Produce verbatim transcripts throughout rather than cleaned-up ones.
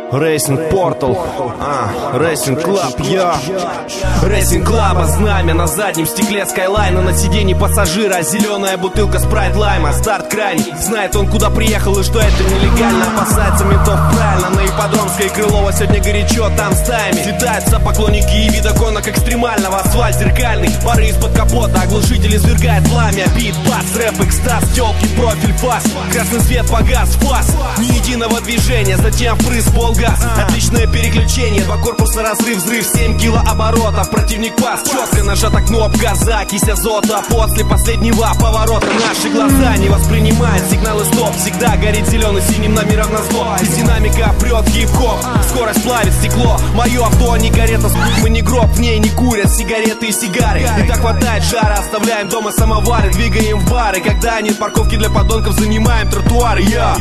Racing Portal, а, Racing Club, я Racing Club, знамя на заднем стекле Скайлайна, на сиденье пассажира зеленая бутылка спрайт лайма. Старт крайний, знает он куда приехал и что это нелегально. Опасается ментов правильно, на Ипподромской и Крылова сегодня горячо, там стаями слетаются поклонники и видоконок экстремального. Асфальт зеркальный, пары из-под капота, оглушитель извергает пламя. Бит, бас, рэп, экстаз, тёлки, профиль, фас. Красный свет погас, фас, ни единого движения, затем впрыск, полгаз. Отличное переключение, два корпуса, разрыв, взрыв, семь килооборотов. Противник пас, четко нажата кнопка, закись азота. После последнего поворота наши глаза не воспринимают сигналы стоп. Всегда горит зеленый синим номером на зло. Из динамика прет хип-хоп, скорость плавит стекло. Мое авто не карета, мы не гроб, в ней не курят сигареты и сигары. И так хватает жара, оставляем дома самовары, двигаем в бары. Когда нет парковки для подонков, занимаем тротуары. Я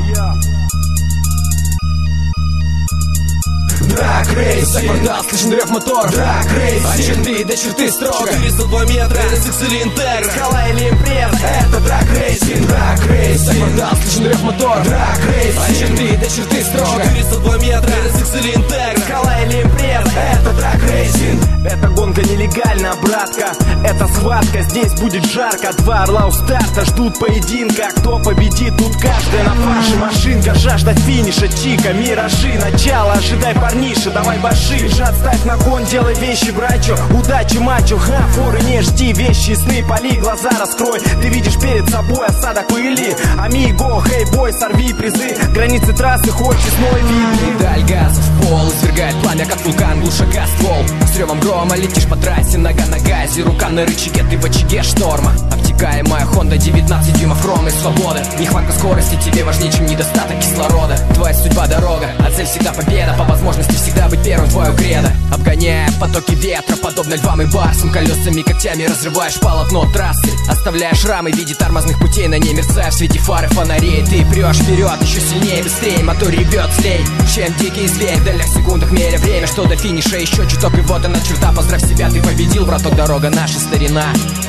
Драг рейс, за квартал слышен рев мотор. Драг рейс, от черты до черты строго. четыреста два метра, эр эс икс или Интегра, Скала или импреза, это драг рейсинг. Драг рейс, за квартал слышен рев мотор. Драг рейс, от черты до черты строго. четыреста два метра, эр эс икс или Интегра, Скала или импреза, это драг рейсинг. эта гонка нелегальна, братка, это схватка, здесь будет жарко. Два орла у старта ждут поединка, кто победит, тут каждая на фарше машинка. Жажда финиша, чика, миражи, начало, ожидай парниша, давай баши. Жад ставь на кон, делай вещи, брачо, удачи, мачо, ха, форы не жди, вещи, сны, поли, глаза раскрой. Ты видишь перед собой осадок пыли, амиго, хей, бой, сорви призы, границы трассы, хоть честной вид. Педаль газа в пол, извергает пламя, как вулкан, глушака ствол. С ревом грома летишь по трассе, нога на газе, рука на рычаге, ты в очаге шторма. Обтекаемая Honda, девятнадцать дюймов ровной свободы. Нехватка скорости тебе важнее, чем недостаток кислорода. Твоя судьба дорога, а цель всегда победа. По возможности всегда быть первым, твое кредо. Обгоняя потоки ветра, подобно львам и барсам, колесами, когтями разрываешь полотно трассы. Оставляя шрамы в виде тормозных путей, на ней мерцая в свете фары фонарей. Ты прешь вперед, еще сильнее, быстрее, мотор ревет злей, чем дикий зверь. В дальних секундах меря время, что до финиша еще чуток, и вот она черта. Поздравь себя, ты победил, браток, дорога наша старина.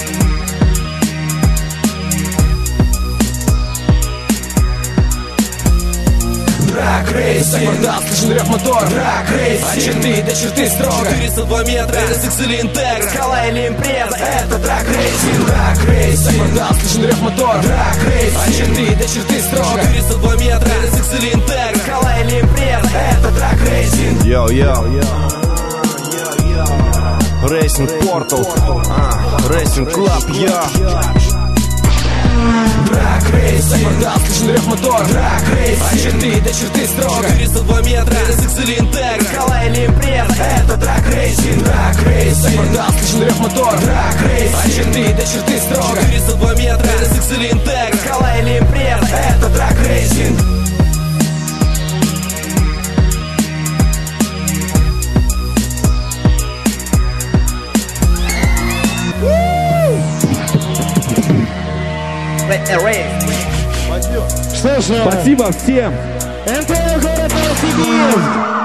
Драг рейс, за квартал слышен рев мотор. Драг рейс, от черты до черты строго. четыреста два метра, эр эс икс или Интегра, Скала или импреза, это драг рейсинг. Драг рейс, за квартал слышен рев мотор. Драг рейс, от черты до черты строго. четыреста два метра, эр эс икс или Интегра, Скала или импреза, это драг рейсинг. Йоу, йоу, Racing Portal, а, Racing Club, я Драг рейс, за квартал слышен рев мотор. Драг рейс, от черты до черты строго. четыреста два метра, эр эс икс или Интегра, Скала или импреза, это драг рейсинг. Драг рейс, за квартал слышен рев мотор. Драг рейс, от черты до черты строго. четыреста два метра, эр эс икс или Интегра, Скала или импреза, это драг рейсинг. Что ж, Спасибо всем. эн тэ о город Новосибирск.